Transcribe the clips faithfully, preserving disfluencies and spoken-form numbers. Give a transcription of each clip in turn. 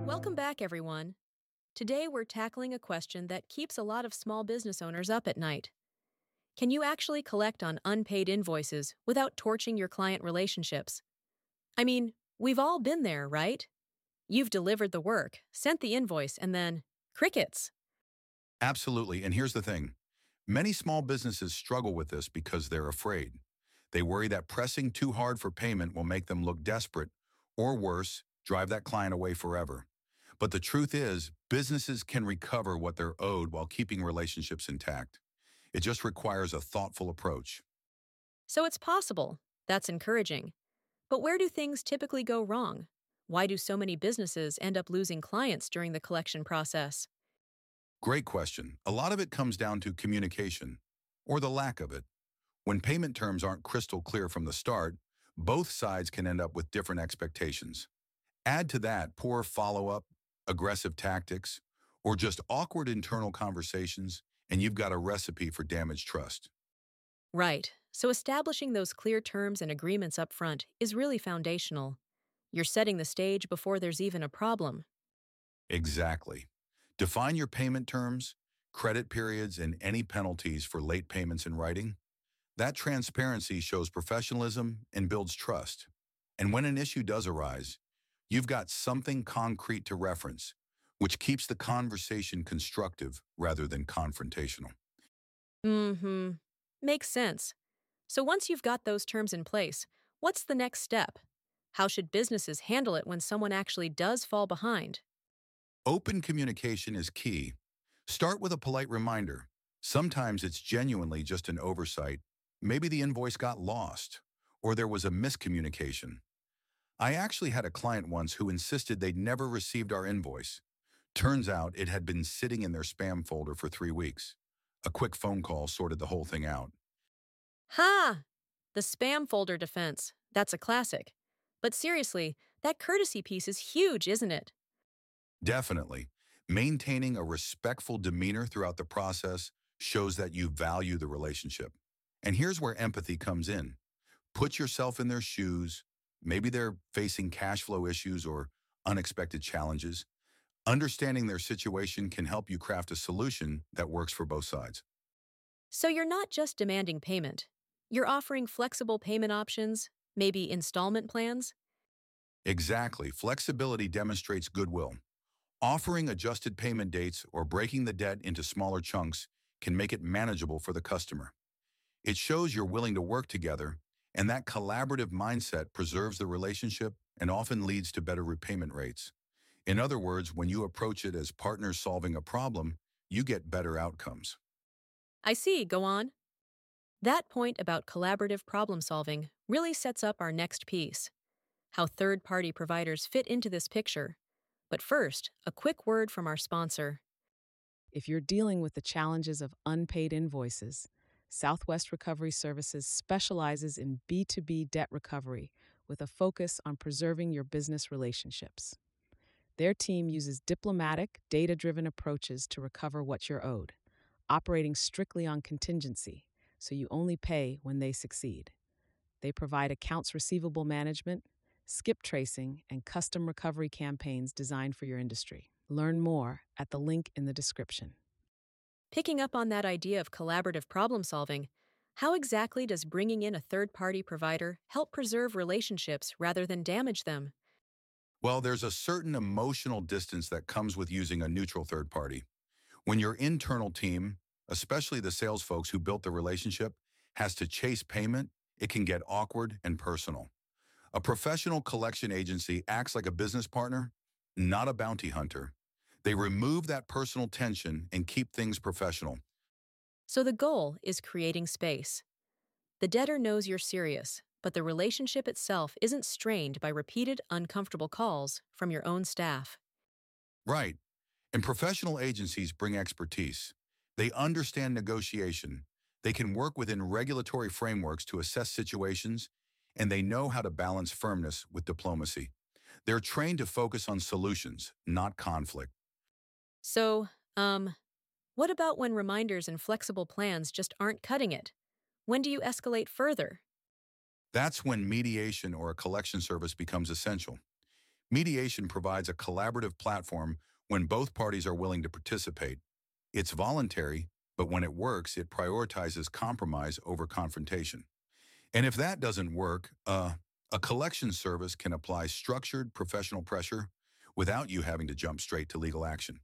Welcome back, everyone. Today we're tackling a question that keeps a lot of small business owners up at night. Can you actually collect on unpaid invoices without torching your client relationships? I mean, we've all been there, right? You've delivered the work, sent the invoice, and then crickets. Absolutely. And here's the thing. Many small businesses struggle with this because they're afraid. They worry that pressing too hard for payment will make them look desperate, or worse, drive that client away forever. But the truth is, businesses can recover what they're owed while keeping relationships intact. It just requires a thoughtful approach. So it's possible. That's encouraging. But where do things typically go wrong? Why do so many businesses end up losing clients during the collection process? Great question. A lot of it comes down to communication, or the lack of it. When payment terms aren't crystal clear from the start, both sides can end up with different expectations. Add to that poor follow-up, aggressive tactics, or just awkward internal conversations, and you've got a recipe for damaged trust. Right. So establishing those clear terms and agreements up front is really foundational. You're setting the stage before there's even a problem. Exactly. Define your payment terms, credit periods, and any penalties for late payments in writing. That transparency shows professionalism and builds trust. And when an issue does arise, you've got something concrete to reference, which keeps the conversation constructive rather than confrontational. Mm-hmm. Makes sense. So once you've got those terms in place, what's the next step? How should businesses handle it when someone actually does fall behind? Open communication is key. Start with a polite reminder. Sometimes it's genuinely just an oversight. Maybe the invoice got lost, or there was a miscommunication. I actually had a client once who insisted they'd never received our invoice. Turns out it had been sitting in their spam folder for three weeks. A quick phone call sorted the whole thing out. Ha! The spam folder defense. That's a classic. But seriously, that courtesy piece is huge, isn't it? Definitely. Maintaining a respectful demeanor throughout the process shows that you value the relationship. And here's where empathy comes in. Put yourself in their shoes. Maybe they're facing cash flow issues or unexpected challenges. Understanding their situation can help you craft a solution that works for both sides. So you're not just demanding payment. You're offering flexible payment options, maybe installment plans? Exactly. Flexibility demonstrates goodwill. Offering adjusted payment dates or breaking the debt into smaller chunks can make it manageable for the customer. It shows you're willing to work together, and that collaborative mindset preserves the relationship and often leads to better repayment rates. In other words, when you approach it as partners solving a problem, you get better outcomes. I see, go on. That point about collaborative problem solving really sets up our next piece: how third party providers fit into this picture. But first, a quick word from our sponsor. If you're dealing with the challenges of unpaid invoices, Southwest Recovery Services specializes in B two B debt recovery with a focus on preserving your business relationships. Their team uses diplomatic, data-driven approaches to recover what you're owed, operating strictly on contingency, so you only pay when they succeed. They provide accounts receivable management, skip tracing, and custom recovery campaigns designed for your industry. Learn more at the link in the description. Picking up on that idea of collaborative problem solving, how exactly does bringing in a third party provider help preserve relationships rather than damage them? Well, there's a certain emotional distance that comes with using a neutral third party. When your internal team, especially the sales folks who built the relationship, has to chase payment, it can get awkward and personal. A professional collection agency acts like a business partner, not a bounty hunter. They remove that personal tension and keep things professional. So the goal is creating space. The debtor knows you're serious, but the relationship itself isn't strained by repeated uncomfortable calls from your own staff. Right. And professional agencies bring expertise. They understand negotiation. They can work within regulatory frameworks to assess situations, and they know how to balance firmness with diplomacy. They're trained to focus on solutions, not conflict. So, um, what about when reminders and flexible plans just aren't cutting it? When do you escalate further? That's when mediation or a collection service becomes essential. Mediation provides a collaborative platform when both parties are willing to participate. It's voluntary, but when it works, it prioritizes compromise over confrontation. And if that doesn't work, uh, a collection service can apply structured professional pressure without you having to jump straight to legal action.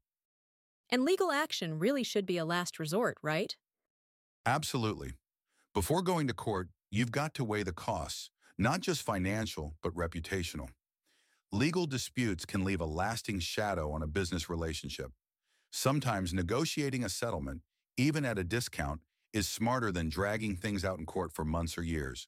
And legal action really should be a last resort, right? Absolutely. Before going to court, you've got to weigh the costs, not just financial, but reputational. Legal disputes can leave a lasting shadow on a business relationship. Sometimes negotiating a settlement, even at a discount, is smarter than dragging things out in court for months or years.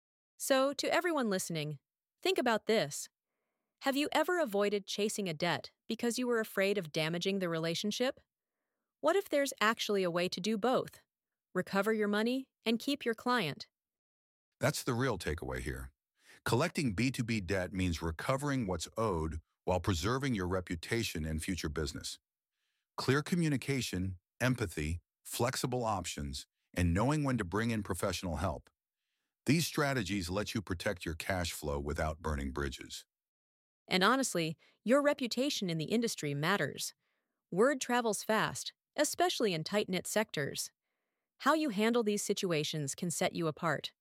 So, to everyone listening, think about this. Have you ever avoided chasing a debt because you were afraid of damaging the relationship? What if there's actually a way to do both? Recover your money and keep your client. That's the real takeaway here. Collecting B two B debt means recovering what's owed while preserving your reputation and future business. Clear communication, empathy, flexible options, and knowing when to bring in professional help. These strategies let you protect your cash flow without burning bridges. And honestly, your reputation in the industry matters. Word travels fast, especially in tight-knit sectors. How you handle these situations can set you apart.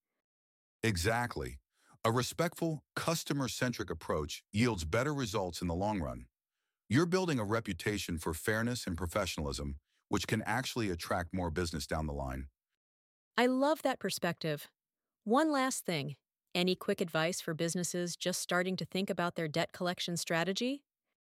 Exactly. A respectful, customer-centric approach yields better results in the long run. You're building a reputation for fairness and professionalism, which can actually attract more business down the line. I love that perspective. One last thing. Any quick advice for businesses just starting to think about their debt collection strategy?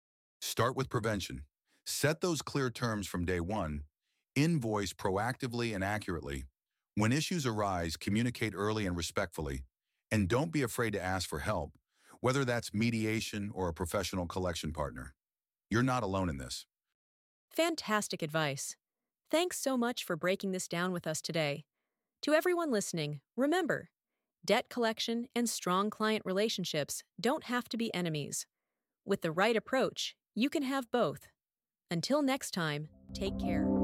Start with prevention. Set those clear terms from day one. Invoice proactively and accurately. When issues arise, communicate early and respectfully. And don't be afraid to ask for help, whether that's mediation or a professional collection partner. You're not alone in this. Fantastic advice. Thanks so much for breaking this down with us today. To everyone listening, remember, debt collection and strong client relationships don't have to be enemies. With the right approach, you can have both. Until next time, take care.